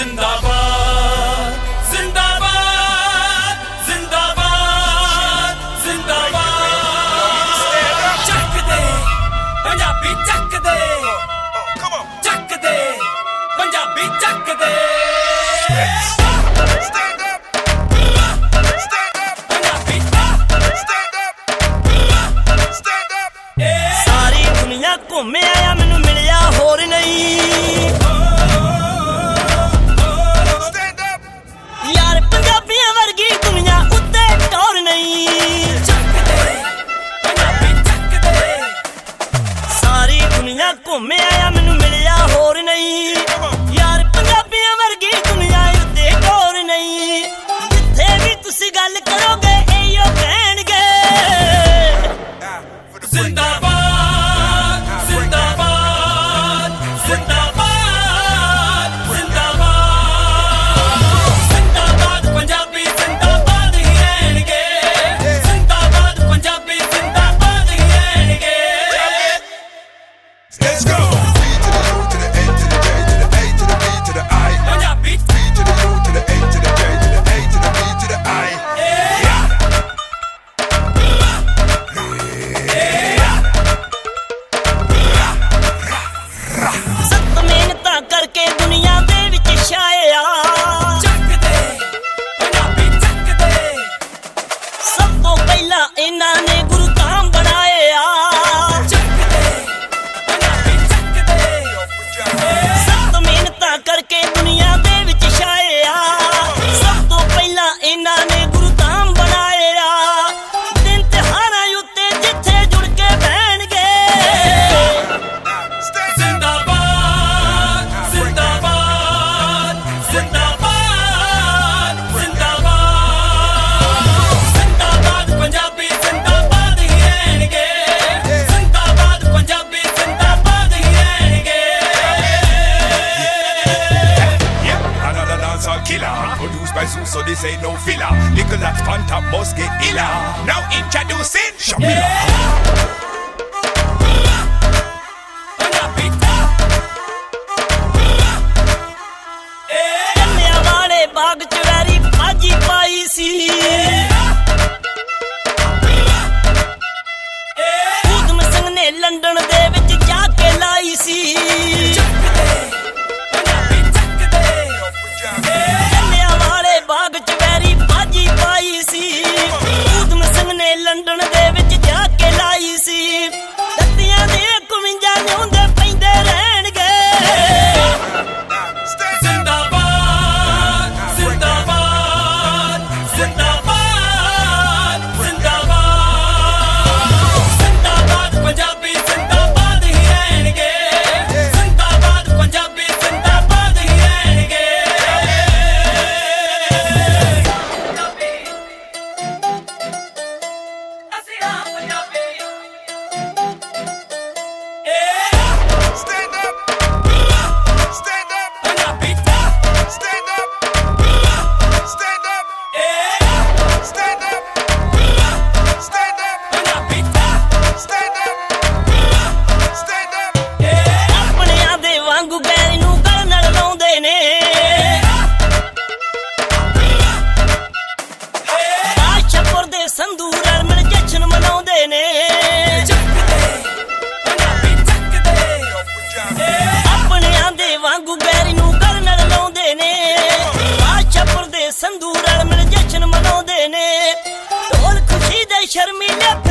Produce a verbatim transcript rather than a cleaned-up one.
ਜ਼ਿੰਦਾਬਾਦ ਜ਼ਿੰਦਾਬਾਦ ਜ਼ਿੰਦਾਬਾਦ ਜ਼ਿੰਦਾਬਾਦ ਚੱਕ ਦੇ ਪੰਜਾਬੀ ਚੱਕ ਦੇ ਚੱਕ ਦੇ ਪੰਜਾਬੀ ਚੱਕ ਦੇ ਸਾਰੀ ਦੁਨੀਆ ਘੁੰਮ ਆਇਆ ਮੈਨੂੰ ਮਿਲਿਆ ਹੋਰ ਨਹੀਂ ਯਾਰ ਪੰਜਾਬੀਆਂ ਵਰਗੀ ਦੁਨੀਆ ਉੱਤੇ ਟੌਰ ਨਹੀਂ ਸਾਰੀ ਦੁਨੀਆ ਘੁੰਮ ਆਇਆ ਮੈਨੂੰ ਮਿਲਿਆ ਹੋਰ ਨਹੀਂ ਯਾਰ ਪੰਜਾਬੀਆਂ ਵਰਗੀ ਦੁਨੀਆ ਉੱਤੇ ਟੌਰ ਨਹੀਂ ਜਿੱਥੇ ਵੀ ਤੁਸੀਂ ਗੱਲ ਕਰੋਗੇ ਇਹੋ ਕਹਿਣਗੇ ਜ਼ਿੰਦਾਬਾਦ ਜ਼ਿੰਦਾਬਾਦ ਜ਼ਿੰਦਾਬਾਦ ਜ਼ਿੰਦਾਬਾਦ ਜ਼ਿੰਦਾਬਾਦ ਪੰਜਾਬੀ ਜ਼ਿੰਦਾਬਾਦ ਹੀ ਰਹਿਣਗੇ ਜ਼ਿੰਦਾਬਾਦ ਪੰਜਾਬੀ ਜ਼ਿੰਦਾਬਾਦ ਹੀ ਰਹਿਣਗੇ Let's go! B to the U to the A to the J to the A to the B to the I. Punjabi B to the U to the A to the J to the A to the B to the I. ਸਖਤ ਮਿਹਨਤਾਂ ਕਰਕੇ ਦੁਨੀਆ ਦੇ ਵਿੱਚ ਛਾਇਆ ਚੱਕ ਦੇ ਪੰਜਾਬੀ ਚੱਕ ਦੇ ਸਭ ਤੋਂ ਪਹਿਲਾਂ ਇਹਨਾਂ ਨੇ ਗੁਰੂ ਧਾਮ ਬਣਾਇਆ ਚੱਕ ਦੇ ਪੰਜਾਬੀ ਚੱਕ ਦੇ ਸਖਤ ਮਿਹਨਤਾਂ ਕਰਕੇ ਦੁਨੀਆ ਦੇ ਵਿੱਚ ਛਾਇਆ ਸਭ ਤੋਂ ਪਹਿਲਾਂ ਇਹਨਾਂ ਨੇ ਗੁਰੂ ਧਾਮ ਬਣਾਇਆ ਦਿਨ ਤਿਉਹਾਰਾਂ ਉੱਤੇ ਜਿੱਥੇ ਜੁੜ ਕੇ ਬਹਿਣਗੇ ਜ਼ਿੰਦਾਬਾਦ ਜ਼ਿੰਦਾਬਾਦ ਜ਼ਿੰਦਾਬਾਦ ਜ਼ਿੰਦਾਬਾਦ ਜ਼ਿੰਦਾਬਾਦ ਪੰਜਾਬੀ ਜ਼ਿੰਦਾਬਾਦ ਹੀ ਰਹਿਣਗੇ ਜ਼ਿੰਦਾਬਾਦ ਪੰਜਾਬੀ ਜ਼ਿੰਦਾਬਾਦ ਹੀ ਰਹਿਣਗੇ Yeah, another dancehall killer, produced by Zeus, so this ain't no filler. Nicholas Panta must get iller. Now introducing Shamila. Punjabi ਕੰਨਿਆਂ ਵਾਲੇ ਬਾਗ ਚ ਵੈਰੀ ਭਾਜੀ ਪਾਈ ਸੀ ਊਧਮ ਸਿੰਘ ਨੇ ਲੰਡਨ ਦੇ ਵਿੱਚ ਜਾ ਕੇ ਲਾਈ ਸੀ ਪੰਜਾਬੀ ਚੱਕ ਦੇ ਕੰਨਿਆਂ ਵਾਲੇ ਬਾਗ ਚ ਵੈਰੀ ਭਾਜੀ ਪਾਈ ਸੀ ਊਧਮ ਸਿੰਘ ਨੇ ਲੰਡਨ ਦੇ ਵਿੱਚ ਜਾ ਕੇ ਲਾਈ ਸੀ ਦੱਤੀਆਂ ਦੇ ਇਕਵੰਜਾ ਨਿਉਂਦੇ ਪੈਂਦੇ ਰਹਿਣਗੇ ਜ਼ਿੰਦਾਬਾਦ ਜ਼ਿੰਦਾਬਾਦ ਜ਼ਿੰਦਾਬਾਦ ਜ਼ਿੰਦਾਬਾਦ ਜ਼ਿੰਦਾਬਾਦ ਪੰਜਾਬੀ ਜ਼ਿੰਦਾਬਾਦ ਹੀ ਰਹਿਣਗੇ ਜ਼ਿੰਦਾਬਾਦ ਪੰਜਾਬੀ ਜ਼ਿੰਦਾਬਾਦ ਹੀ ਰਹਿਣਗੇ ਅਸੀਂ ਆ Punjabi Stand up! Stand up! Punjabi Stand up! Stand up! Stand up! Stand up! Punjabi Stand up! Stand up! ਆਪਣਿਆਂ ਦੇ ਵਾਂਗੂ ਗੈਰੀ ਨੂੰ ਗਲ ਨਾਲ ਲਾਉਂਦੇ ਨੇ ਬਾਦਸ਼ਾਹਪੁਰ ਦੇ ਸੰਧੂ ਰਲ ਮਿਲ ਜਸ਼ਨ ਮਨਾਉਂਦੇ ਨੇ ਪੰਜਾਬੀ ਚੱਕ ਦੇ ਆਪਣਿਆਂ ਦੇ ਵਾਂਗੂ ਗੈਰੀ ਨੂੰ ਗਲ ਨਾਲ ਲਾਉਂਦੇ ਨੇ ਬਾਦਸ਼ਾਹਪੁਰ ਦੇ ਸੰਧੂ ਰਲ ਮਿਲ ਜਸ਼ਨ ਮਨਾਉਂਦੇ ਨੇ ਢੋਲ ਖੁਸ਼ੀ ਦੇ ਸ਼ਰਮੀਲੇ